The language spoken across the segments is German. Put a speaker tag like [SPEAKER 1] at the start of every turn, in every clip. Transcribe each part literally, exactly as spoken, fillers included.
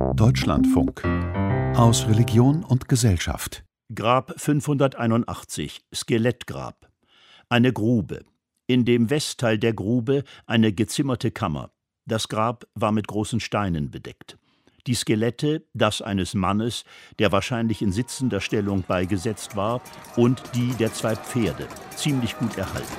[SPEAKER 1] Deutschlandfunk. Aus Religion und Gesellschaft.
[SPEAKER 2] Grab fünfhunderteinundachtzig, Skelettgrab. Eine Grube. In dem Westteil der Grube eine gezimmerte Kammer. Das Grab war mit großen Steinen bedeckt. Die Skelette, das eines Mannes, der wahrscheinlich in sitzender Stellung beigesetzt war, und die der zwei Pferde, ziemlich gut erhalten.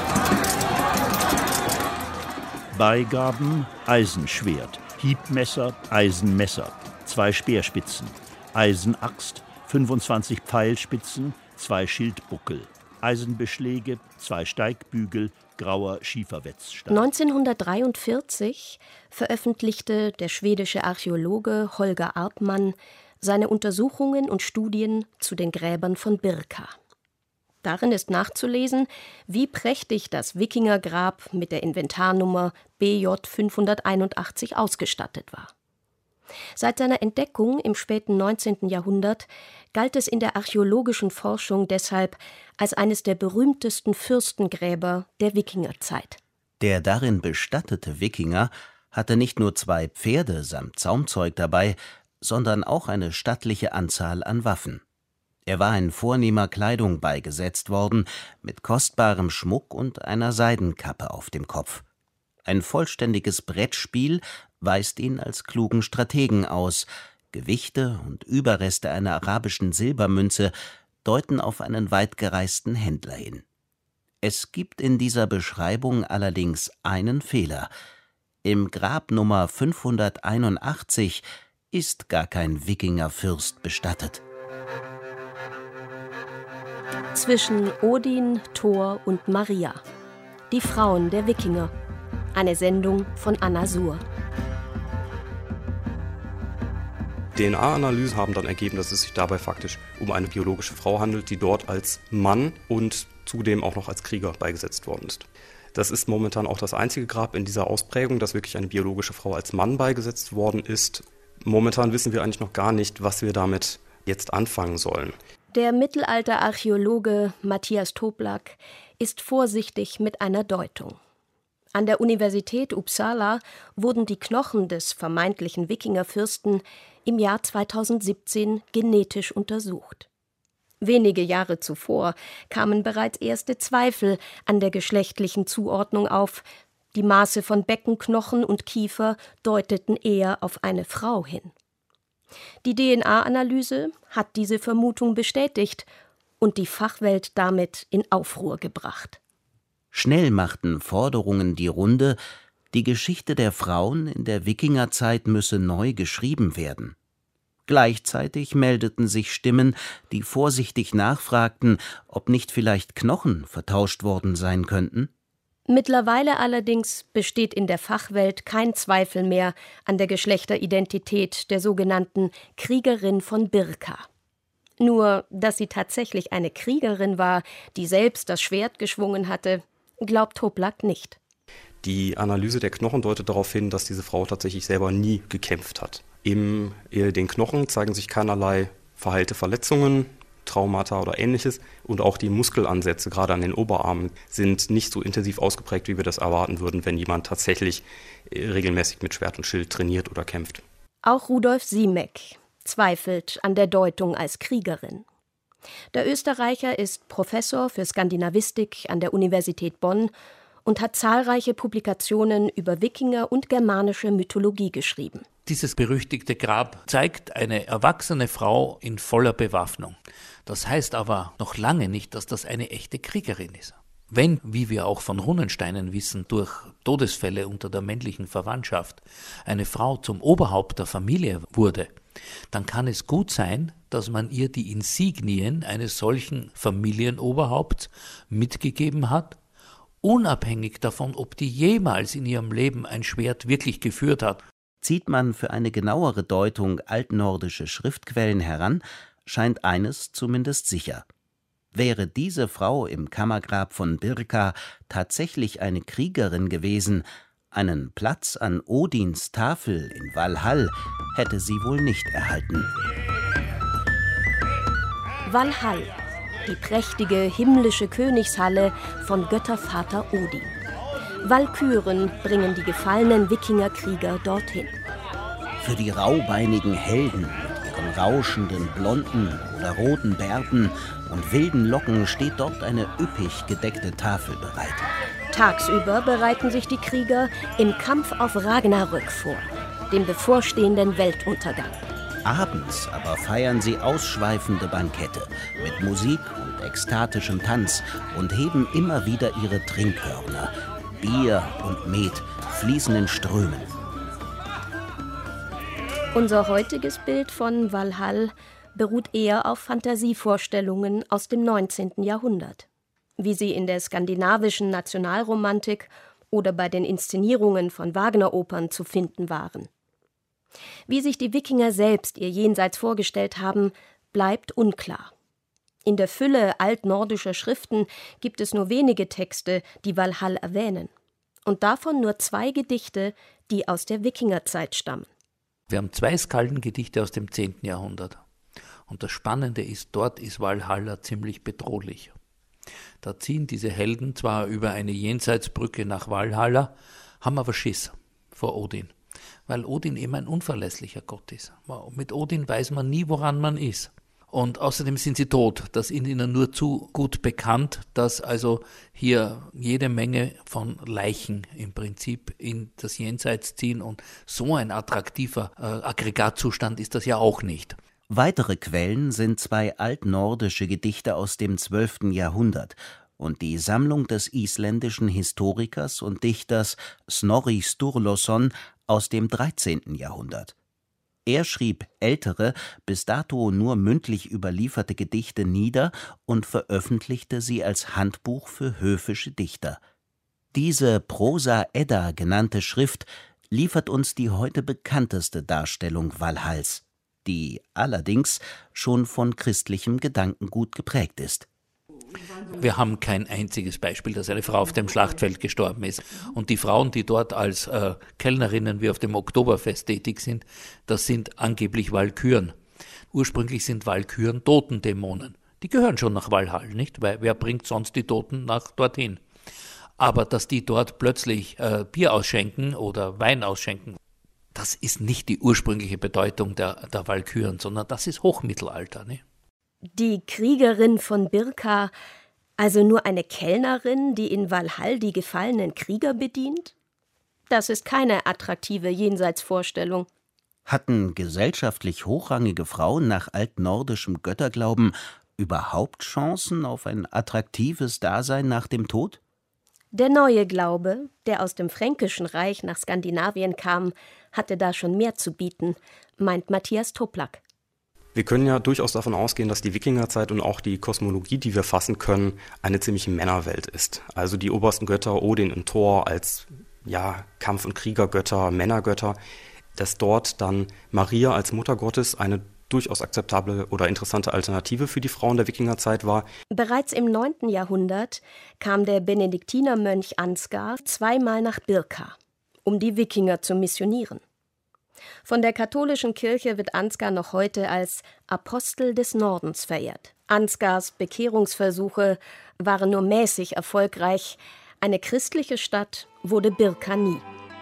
[SPEAKER 2] Beigaben: Eisenschwert, Hiebmesser, Eisenmesser, zwei Speerspitzen, Eisenaxt, fünfundzwanzig Pfeilspitzen, zwei Schildbuckel, Eisenbeschläge, zwei Steigbügel, grauer Schieferwetzstein.
[SPEAKER 3] neunzehnhundertdreiundvierzig veröffentlichte der schwedische Archäologe Holger Arpmann seine Untersuchungen und Studien zu den Gräbern von Birka. Darin ist nachzulesen, wie prächtig das Wikingergrab mit der Inventarnummer B J fünfhunderteinundachtzig ausgestattet war. Seit seiner Entdeckung im späten neunzehnten Jahrhundert galt es in der archäologischen Forschung deshalb als eines der berühmtesten Fürstengräber der Wikingerzeit.
[SPEAKER 4] Der darin bestattete Wikinger hatte nicht nur zwei Pferde samt Zaumzeug dabei, sondern auch eine stattliche Anzahl an Waffen. Er war in vornehmer Kleidung beigesetzt worden, mit kostbarem Schmuck und einer Seidenkappe auf dem Kopf. Ein vollständiges Brettspiel weist ihn als klugen Strategen aus. Gewichte und Überreste einer arabischen Silbermünze deuten auf einen weitgereisten Händler hin. Es gibt in dieser Beschreibung allerdings einen Fehler. Im Grab Nummer fünfhunderteinundachtzig ist gar kein Wikingerfürst bestattet.
[SPEAKER 3] Zwischen Odin, Thor und Maria. Die Frauen der Wikinger. Eine Sendung von Anna Suhr.
[SPEAKER 5] D N A-Analysen haben dann ergeben, dass es sich dabei faktisch um eine biologische Frau handelt, die dort als Mann und zudem auch noch als Krieger beigesetzt worden ist. Das ist momentan auch das einzige Grab in dieser Ausprägung, dass wirklich eine biologische Frau als Mann beigesetzt worden ist. Momentan wissen wir eigentlich noch gar nicht, was wir damit jetzt anfangen sollen.
[SPEAKER 3] Der Mittelalterarchäologe Matthias Toplak ist vorsichtig mit einer Deutung. An der Universität Uppsala wurden die Knochen des vermeintlichen Wikingerfürsten im Jahr zweitausendsiebzehn genetisch untersucht. Wenige Jahre zuvor kamen bereits erste Zweifel an der geschlechtlichen Zuordnung auf. Die Maße von Beckenknochen und Kiefer deuteten eher auf eine Frau hin. Die D N A-Analyse hat diese Vermutung bestätigt und die Fachwelt damit in Aufruhr gebracht.
[SPEAKER 4] Schnell machten Forderungen die Runde, die Geschichte der Frauen in der Wikingerzeit müsse neu geschrieben werden. Gleichzeitig meldeten sich Stimmen, die vorsichtig nachfragten, ob nicht vielleicht Knochen vertauscht worden sein könnten.
[SPEAKER 3] Mittlerweile allerdings besteht in der Fachwelt kein Zweifel mehr an der Geschlechteridentität der sogenannten Kriegerin von Birka. Nur, dass sie tatsächlich eine Kriegerin war, die selbst das Schwert geschwungen hatte, glaubt Toplak nicht.
[SPEAKER 5] Die Analyse der Knochen deutet darauf hin, dass diese Frau tatsächlich selber nie gekämpft hat. In den Knochen zeigen sich keinerlei verheilte Verletzungen, Traumata oder Ähnliches, und auch die Muskelansätze, gerade an den Oberarmen, sind nicht so intensiv ausgeprägt, wie wir das erwarten würden, wenn jemand tatsächlich regelmäßig mit Schwert und Schild trainiert oder kämpft.
[SPEAKER 3] Auch Rudolf Simek zweifelt an der Deutung als Kriegerin. Der Österreicher ist Professor für Skandinavistik an der Universität Bonn und hat zahlreiche Publikationen über Wikinger und germanische Mythologie geschrieben.
[SPEAKER 6] Dieses berüchtigte Grab zeigt eine erwachsene Frau in voller Bewaffnung. Das heißt aber noch lange nicht, dass das eine echte Kriegerin ist. Wenn, wie wir auch von Runensteinen wissen, durch Todesfälle unter der männlichen Verwandtschaft eine Frau zum Oberhaupt der Familie wurde, dann kann es gut sein, dass man ihr die Insignien eines solchen Familienoberhaupts mitgegeben hat, unabhängig davon, ob die jemals in ihrem Leben ein Schwert wirklich geführt hat.
[SPEAKER 4] Zieht man für eine genauere Deutung altnordische Schriftquellen heran, scheint eines zumindest sicher. Wäre diese Frau im Kammergrab von Birka tatsächlich eine Kriegerin gewesen, einen Platz an Odins Tafel in Valhall hätte sie wohl nicht erhalten.
[SPEAKER 3] Valhall, die prächtige himmlische Königshalle von Göttervater Odin. Walküren bringen die gefallenen Wikingerkrieger dorthin.
[SPEAKER 4] Für die raubeinigen Helden mit ihren rauschenden blonden oder roten Bärten und wilden Locken steht dort eine üppig gedeckte Tafel bereit.
[SPEAKER 3] Tagsüber bereiten sich die Krieger im Kampf auf Ragnarök vor, dem bevorstehenden Weltuntergang.
[SPEAKER 4] Abends aber feiern sie ausschweifende Bankette mit Musik und ekstatischem Tanz und heben immer wieder ihre Trinkhörner. Bier und Met fließen in Strömen.
[SPEAKER 3] Unser heutiges Bild von Walhall beruht eher auf Fantasievorstellungen aus dem neunzehnten Jahrhundert, wie sie in der skandinavischen Nationalromantik oder bei den Inszenierungen von Wagner-Opern zu finden waren. Wie sich die Wikinger selbst ihr Jenseits vorgestellt haben, bleibt unklar. In der Fülle altnordischer Schriften gibt es nur wenige Texte, die Walhall erwähnen. Und davon nur zwei Gedichte, die aus der Wikingerzeit stammen.
[SPEAKER 6] Wir haben zwei Skaldengedichte aus dem zehnten Jahrhundert. Und das Spannende ist, dort ist Walhalla ziemlich bedrohlich. Da ziehen diese Helden zwar über eine Jenseitsbrücke nach Walhalla, haben aber Schiss vor Odin. Weil Odin eben ein unverlässlicher Gott ist. Mit Odin weiß man nie, woran man ist. Und außerdem sind sie tot. Das ist ihnen nur zu gut bekannt, dass also hier jede Menge von Leichen im Prinzip in das Jenseits ziehen. Und so ein attraktiver äh, Aggregatzustand ist das ja auch nicht.
[SPEAKER 4] Weitere Quellen sind zwei altnordische Gedichte aus dem zwölften Jahrhundert und die Sammlung des isländischen Historikers und Dichters Snorri Sturluson aus dem dreizehnten Jahrhundert. Er schrieb ältere, bis dato nur mündlich überlieferte Gedichte nieder und veröffentlichte sie als Handbuch für höfische Dichter. Diese Prosa-Edda genannte Schrift liefert uns die heute bekannteste Darstellung Walhalls, die allerdings schon von christlichem Gedankengut geprägt ist.
[SPEAKER 6] Wir haben kein einziges Beispiel, dass eine Frau auf dem Schlachtfeld gestorben ist. Und die Frauen, die dort als äh, Kellnerinnen wie auf dem Oktoberfest tätig sind, das sind angeblich Walküren. Ursprünglich sind Walküren Totendämonen. Die gehören schon nach Walhall, nicht? Weil wer bringt sonst die Toten nach dorthin? Aber dass die dort plötzlich äh, Bier ausschenken oder Wein ausschenken, das ist nicht die ursprüngliche Bedeutung der, der Walküren, sondern das ist Hochmittelalter, nicht?
[SPEAKER 3] Die Kriegerin von Birka, also nur eine Kellnerin, die in Walhall die gefallenen Krieger bedient? Das ist keine attraktive Jenseitsvorstellung.
[SPEAKER 4] Hatten gesellschaftlich hochrangige Frauen nach altnordischem Götterglauben überhaupt Chancen auf ein attraktives Dasein nach dem Tod?
[SPEAKER 3] Der neue Glaube, der aus dem Fränkischen Reich nach Skandinavien kam, hatte da schon mehr zu bieten, meint Matthias Toplak.
[SPEAKER 5] Wir können ja durchaus davon ausgehen, dass die Wikingerzeit und auch die Kosmologie, die wir fassen können, eine ziemliche Männerwelt ist. Also die obersten Götter, Odin und Thor als ja, Kampf- und Kriegergötter, Männergötter, dass dort dann Maria als Mutter Gottes eine durchaus akzeptable oder interessante Alternative für die Frauen der Wikingerzeit war.
[SPEAKER 3] Bereits im neunten Jahrhundert kam der Benediktinermönch Ansgar zweimal nach Birka, um die Wikinger zu missionieren. Von der katholischen Kirche wird Ansgar noch heute als Apostel des Nordens verehrt. Ansgars Bekehrungsversuche waren nur mäßig erfolgreich. Eine christliche Stadt wurde Birka nie.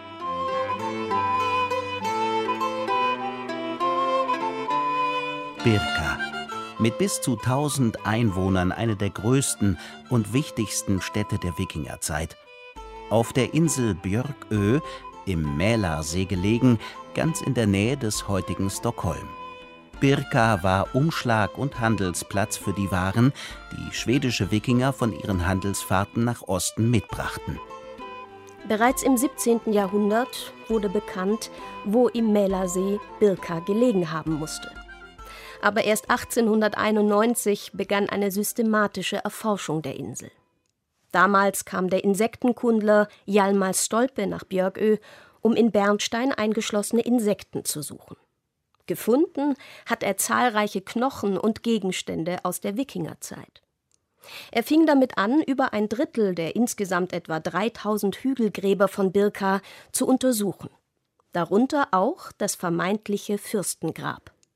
[SPEAKER 4] Birka, mit bis zu tausend Einwohnern eine der größten und wichtigsten Städte der Wikingerzeit. Auf der Insel Björkö, im Mälarsee gelegen, ganz in der Nähe des heutigen Stockholm. Birka war Umschlag- und Handelsplatz für die Waren, die schwedische Wikinger von ihren Handelsfahrten nach Osten mitbrachten.
[SPEAKER 3] Bereits im siebzehnten Jahrhundert wurde bekannt, wo im Mälarsee Birka gelegen haben musste. Aber erst achtzehnhunderteinundneunzig begann eine systematische Erforschung der Insel. Damals kam der Insektenkundler Hjalmar Stolpe nach Björkö, um in Bernstein eingeschlossene Insekten zu suchen. Gefunden hat er zahlreiche Knochen und Gegenstände aus der Wikingerzeit. Er fing damit an, über ein Drittel der insgesamt etwa dreitausend Hügelgräber von Birka zu untersuchen. Darunter auch das vermeintliche Fürstengrab.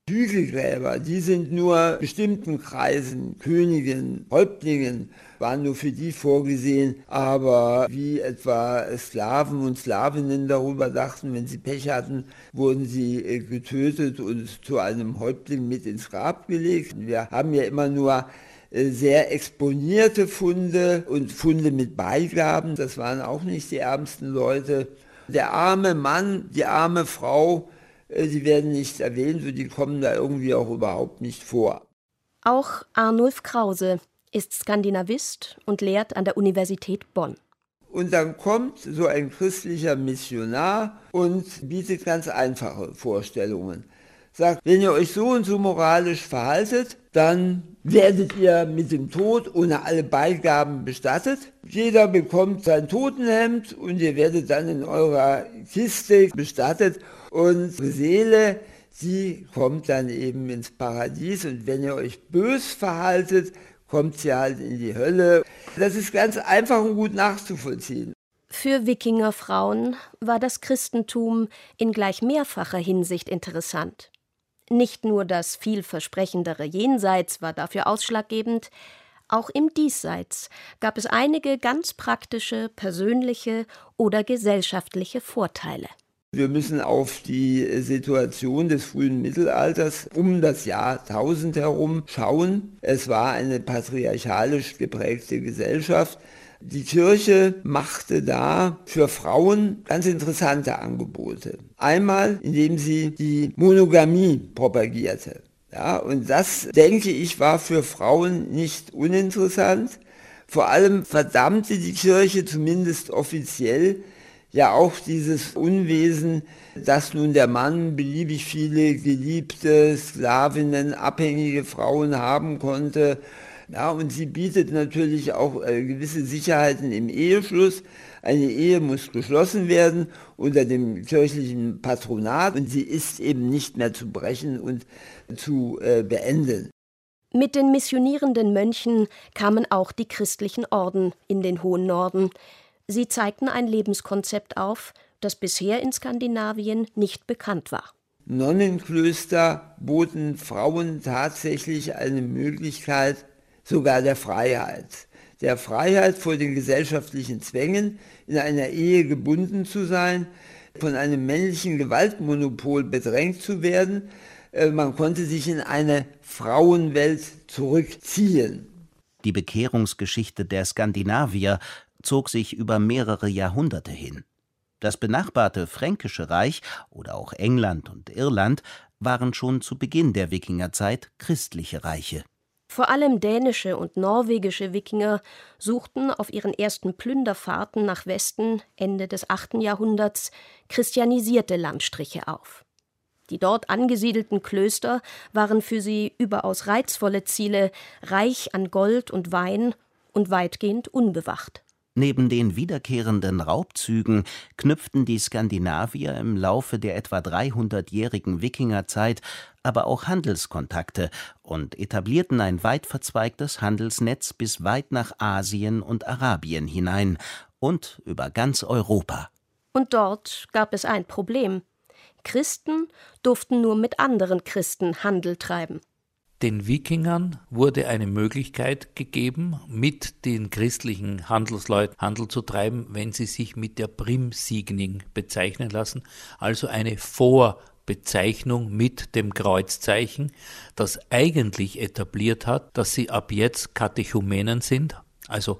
[SPEAKER 7] Hügelgräber, die sind nur bestimmten Kreisen, Königen, Häuptlingen, waren nur für die vorgesehen, aber wie etwa Sklaven und Sklavinnen darüber dachten, wenn sie Pech hatten, wurden sie getötet und zu einem Häuptling mit ins Grab gelegt. Wir haben ja immer nur sehr exponierte Funde und Funde mit Beigaben, das waren auch nicht die ärmsten Leute. Der arme Mann, die arme Frau, die werden nicht erwähnt und die kommen da irgendwie auch überhaupt nicht vor.
[SPEAKER 3] Auch Arnulf Krause ist Skandinavist und lehrt an der Universität Bonn.
[SPEAKER 7] Und dann kommt so ein christlicher Missionar und bietet ganz einfache Vorstellungen. Sagt, wenn ihr euch so und so moralisch verhaltet, dann werdet ihr mit dem Tod ohne alle Beigaben bestattet. Jeder bekommt sein Totenhemd und ihr werdet dann in eurer Kiste bestattet. Und die Seele, die kommt dann eben ins Paradies. Und wenn ihr euch bös verhaltet, kommt sie halt in die Hölle. Das ist ganz einfach und gut nachzuvollziehen.
[SPEAKER 3] Für Wikingerfrauen war das Christentum in gleich mehrfacher Hinsicht interessant. Nicht nur das vielversprechendere Jenseits war dafür ausschlaggebend, auch im Diesseits gab es einige ganz praktische, persönliche oder gesellschaftliche Vorteile.
[SPEAKER 7] Wir müssen auf die Situation des frühen Mittelalters um das Jahr tausend herum schauen. Es war eine patriarchalisch geprägte Gesellschaft. Die Kirche machte da für Frauen ganz interessante Angebote. Einmal, indem sie die Monogamie propagierte. Ja, und das, denke ich, war für Frauen nicht uninteressant. Vor allem verdammte die Kirche zumindest offiziell ja auch dieses Unwesen, dass nun der Mann beliebig viele geliebte Sklavinnen, abhängige Frauen haben konnte. Ja, und sie bietet natürlich auch äh, gewisse Sicherheiten im Eheschluss. Eine Ehe muss geschlossen werden unter dem kirchlichen Patronat und sie ist eben nicht mehr zu brechen und zu äh, beenden.
[SPEAKER 3] Mit den missionierenden Mönchen kamen auch die christlichen Orden in den hohen Norden. Sie zeigten ein Lebenskonzept auf, das bisher in Skandinavien nicht bekannt war.
[SPEAKER 7] Nonnenklöster boten Frauen tatsächlich eine Möglichkeit, sogar der Freiheit. Der Freiheit vor den gesellschaftlichen Zwängen, in einer Ehe gebunden zu sein, von einem männlichen Gewaltmonopol bedrängt zu werden. Man konnte sich in eine Frauenwelt zurückziehen.
[SPEAKER 4] Die Bekehrungsgeschichte der Skandinavier zog sich über mehrere Jahrhunderte hin. Das benachbarte Fränkische Reich oder auch England und Irland waren schon zu Beginn der Wikingerzeit christliche Reiche.
[SPEAKER 3] Vor allem dänische und norwegische Wikinger suchten auf ihren ersten Plünderfahrten nach Westen Ende des achten Jahrhunderts christianisierte Landstriche auf. Die dort angesiedelten Klöster waren für sie überaus reizvolle Ziele, reich an Gold und Wein und weitgehend unbewacht.
[SPEAKER 4] Neben den wiederkehrenden Raubzügen knüpften die Skandinavier im Laufe der etwa dreihundertjährigen Wikingerzeit aber auch Handelskontakte und etablierten ein weit verzweigtes Handelsnetz bis weit nach Asien und Arabien hinein und über ganz Europa.
[SPEAKER 3] Und dort gab es ein Problem. Christen durften nur mit anderen Christen Handel treiben.
[SPEAKER 6] Den Wikingern wurde eine Möglichkeit gegeben, mit den christlichen Handelsleuten Handel zu treiben, wenn sie sich mit der Primsigning bezeichnen lassen, also eine Vorbezeichnung mit dem Kreuzzeichen, das eigentlich etabliert hat, dass sie ab jetzt Katechumenen sind, also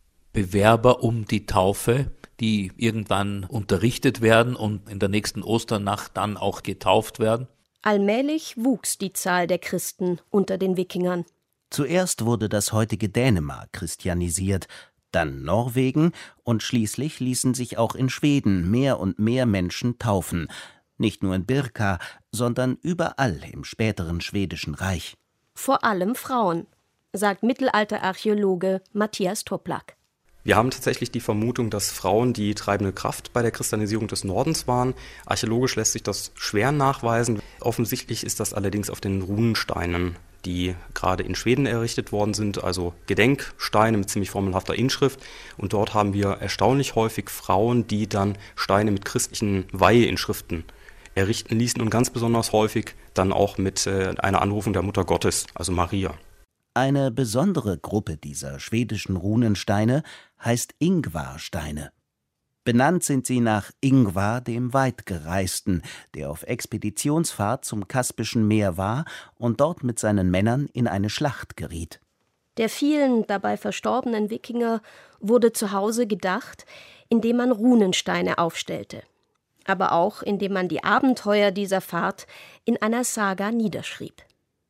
[SPEAKER 6] Bewerber um die Taufe, die irgendwann unterrichtet werden und in der nächsten Osternacht dann auch getauft werden.
[SPEAKER 3] Allmählich wuchs die Zahl der Christen unter den Wikingern.
[SPEAKER 4] Zuerst wurde das heutige Dänemark christianisiert, dann Norwegen und schließlich ließen sich auch in Schweden mehr und mehr Menschen taufen. Nicht nur in Birka, sondern überall im späteren Schwedischen Reich.
[SPEAKER 3] Vor allem Frauen, sagt Mittelalterarchäologe Matthias Toplak.
[SPEAKER 5] Wir haben tatsächlich die Vermutung, dass Frauen die treibende Kraft bei der Christianisierung des Nordens waren. Archäologisch lässt sich das schwer nachweisen. Offensichtlich ist das allerdings auf den Runensteinen, die gerade in Schweden errichtet worden sind, also Gedenksteine mit ziemlich formelhafter Inschrift. Und dort haben wir erstaunlich häufig Frauen, die dann Steine mit christlichen Weiheinschriften errichten ließen und ganz besonders häufig dann auch mit äh, einer Anrufung der Mutter Gottes, also Maria.
[SPEAKER 4] Eine besondere Gruppe dieser schwedischen Runensteine heißt Ingvarsteine. Benannt sind sie nach Ingvar dem Weitgereisten, der auf Expeditionsfahrt zum Kaspischen Meer war und dort mit seinen Männern in eine Schlacht geriet.
[SPEAKER 3] Der vielen dabei verstorbenen Wikinger wurde zu Hause gedacht, indem man Runensteine aufstellte, aber auch indem man die Abenteuer dieser Fahrt in einer Saga niederschrieb.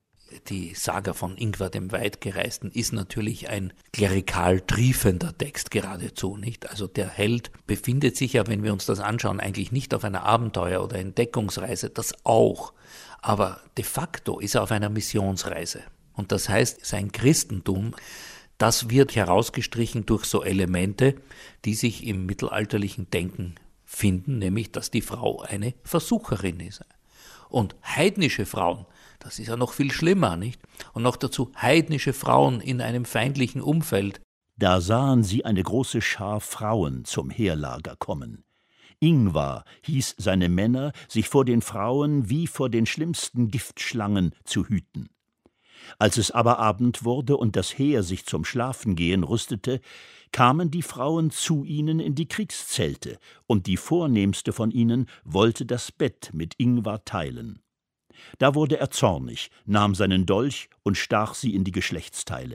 [SPEAKER 6] Die Saga von Ingvar dem Weitgereisten ist natürlich ein klerikal triefender Text geradezu, nicht? Also der Held befindet sich ja, wenn wir uns das anschauen, eigentlich nicht auf einer Abenteuer- oder Entdeckungsreise, das auch. Aber de facto ist er auf einer Missionsreise. Und das heißt, sein Christentum, das wird herausgestrichen durch so Elemente, die sich im mittelalterlichen Denken finden, nämlich, dass die Frau eine Versucherin ist. Und heidnische Frauen, das ist ja noch viel schlimmer, nicht? Und noch dazu heidnische Frauen in einem feindlichen Umfeld.
[SPEAKER 2] Da sahen sie eine große Schar Frauen zum Heerlager kommen. Ingvar hieß seine Männer, sich vor den Frauen wie vor den schlimmsten Giftschlangen zu hüten. Als es aber Abend wurde und das Heer sich zum Schlafengehen rüstete, kamen die Frauen zu ihnen in die Kriegszelte, und die vornehmste von ihnen wollte das Bett mit Ingvar teilen. Da wurde er zornig, nahm seinen Dolch und stach sie in die Geschlechtsteile.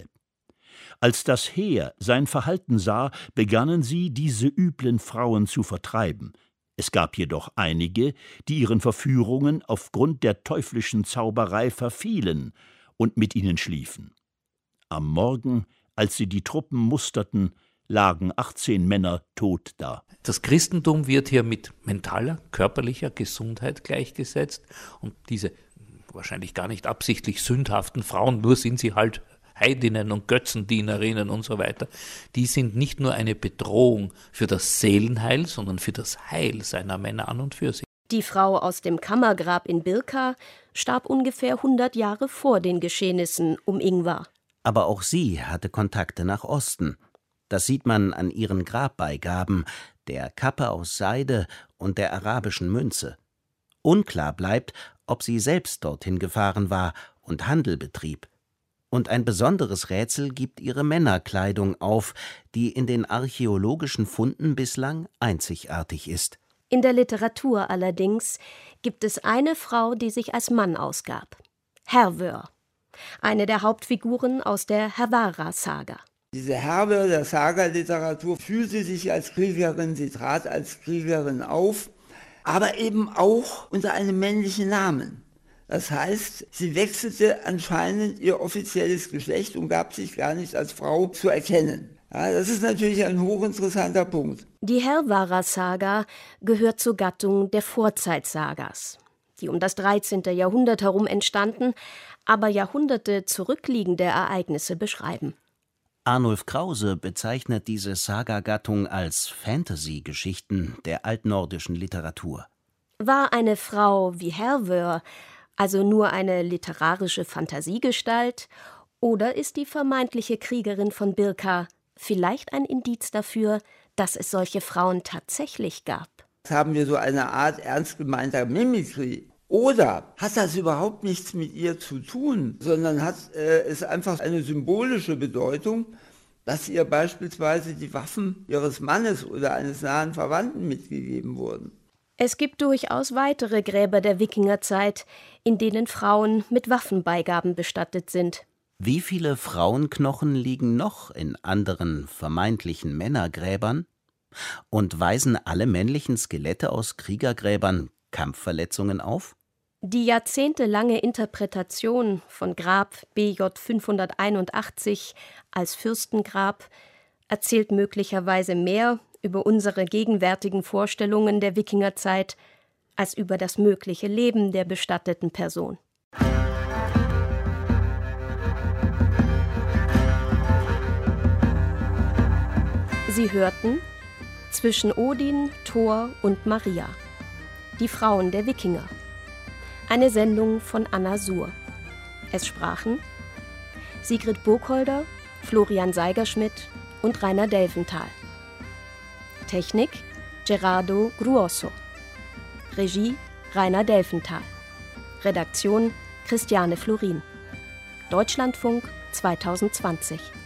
[SPEAKER 2] Als das Heer sein Verhalten sah, begannen sie, diese üblen Frauen zu vertreiben. Es gab jedoch einige, die ihren Verführungen aufgrund der teuflischen Zauberei verfielen und mit ihnen schliefen. Am Morgen, als sie die Truppen musterten, lagen achtzehn Männer tot da.
[SPEAKER 6] Das Christentum wird hier mit mentaler, körperlicher Gesundheit gleichgesetzt und diese wahrscheinlich gar nicht absichtlich sündhaften Frauen, nur sind sie halt Heidinnen und Götzendienerinnen und so weiter, die sind nicht nur eine Bedrohung für das Seelenheil, sondern für das Heil seiner Männer an und für sich.
[SPEAKER 3] Die Frau aus dem Kammergrab in Birka starb ungefähr hundert Jahre vor den Geschehnissen um Ingvar.
[SPEAKER 4] Aber auch sie hatte Kontakte nach Osten. Das sieht man an ihren Grabbeigaben, der Kappe aus Seide und der arabischen Münze. Unklar bleibt, ob sie selbst dorthin gefahren war und Handel betrieb. Und ein besonderes Rätsel gibt ihre Männerkleidung auf, die in den archäologischen Funden bislang einzigartig ist.
[SPEAKER 3] In der Literatur allerdings gibt es eine Frau, die sich als Mann ausgab. Hervör, eine der Hauptfiguren aus der Hervara-Saga.
[SPEAKER 7] Diese Hervör der Saga-Literatur fühlte sich als Kriegerin, sie trat als Kriegerin auf, aber eben auch unter einem männlichen Namen. Das heißt, sie wechselte anscheinend ihr offizielles Geschlecht und gab sich gar nicht als Frau zu erkennen. Ja, das ist natürlich ein hochinteressanter Punkt.
[SPEAKER 3] Die Hervara-Saga gehört zur Gattung der Vorzeitsagas, die um das dreizehnte Jahrhundert herum entstanden, aber Jahrhunderte zurückliegende Ereignisse beschreiben.
[SPEAKER 4] Arnulf Krause bezeichnet diese Saga-Gattung als Fantasy-Geschichten der altnordischen Literatur.
[SPEAKER 3] War eine Frau wie Hervör also nur eine literarische Fantasiegestalt, oder ist die vermeintliche Kriegerin von Birka vielleicht ein Indiz dafür, dass es solche Frauen tatsächlich gab?
[SPEAKER 7] Haben wir so eine Art ernst gemeinter Mimikry? Oder hat das überhaupt nichts mit ihr zu tun, sondern hat äh, es einfach eine symbolische Bedeutung, dass ihr beispielsweise die Waffen ihres Mannes oder eines nahen Verwandten mitgegeben wurden?
[SPEAKER 3] Es gibt durchaus weitere Gräber der Wikingerzeit, in denen Frauen mit Waffenbeigaben bestattet sind.
[SPEAKER 4] Wie viele Frauenknochen liegen noch in anderen vermeintlichen Männergräbern? Und weisen alle männlichen Skelette aus Kriegergräbern Kampfverletzungen auf?
[SPEAKER 3] Die jahrzehntelange Interpretation von Grab B J fünfhunderteinundachtzig als Fürstengrab erzählt möglicherweise mehr über unsere gegenwärtigen Vorstellungen der Wikingerzeit als über das mögliche Leben der bestatteten Person. Sie hörten Zwischen Odin, Thor und Maria. Die Frauen der Wikinger. Eine Sendung von Anna Suhr. Es sprachen Sigrid Burkholder, Florian Seigerschmidt und Rainer Delventhal. Technik Gerardo Gruoso. Regie Rainer Delfenthal. Redaktion Christiane Florin. Deutschlandfunk zweitausendzwanzig.